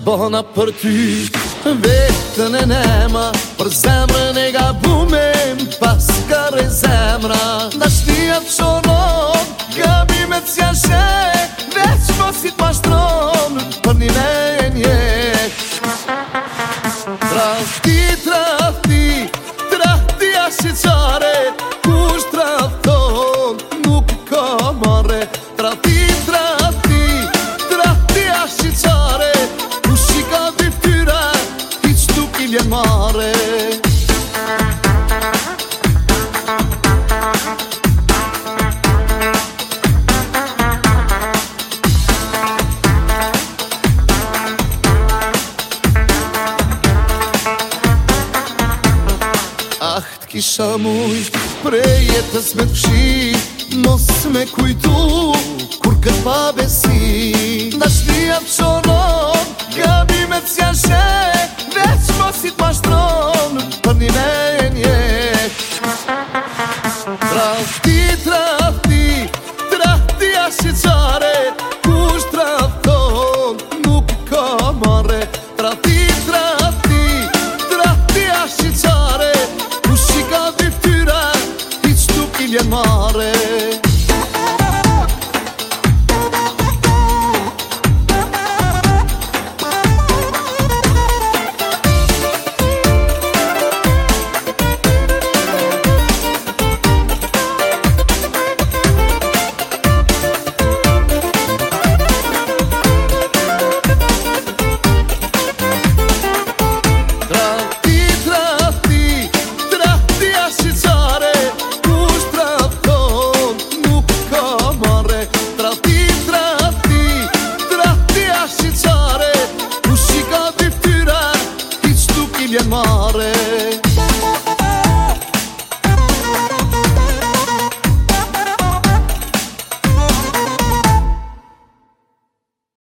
Bona për ty, vetën e nema, për zemrën e gabumem, pas kërë zemra. Dashnia të shonon, gabimet s'ja shek, veç mos i t'mashtron, për një me njek. Trahti, trahti, trahti ashiqare, kush trahton, nuk ka mare. Trahti, trahti, trahti ashiqare, kush i ka dy ftyra, hiq nuk i vjen mare. Kisha mujt prej jetës me t'fshi, mos me kujtu kur këtë pa besi. Dashnia të shonon, gabimet s'ja shek, veç mos i t'mashtron, për një me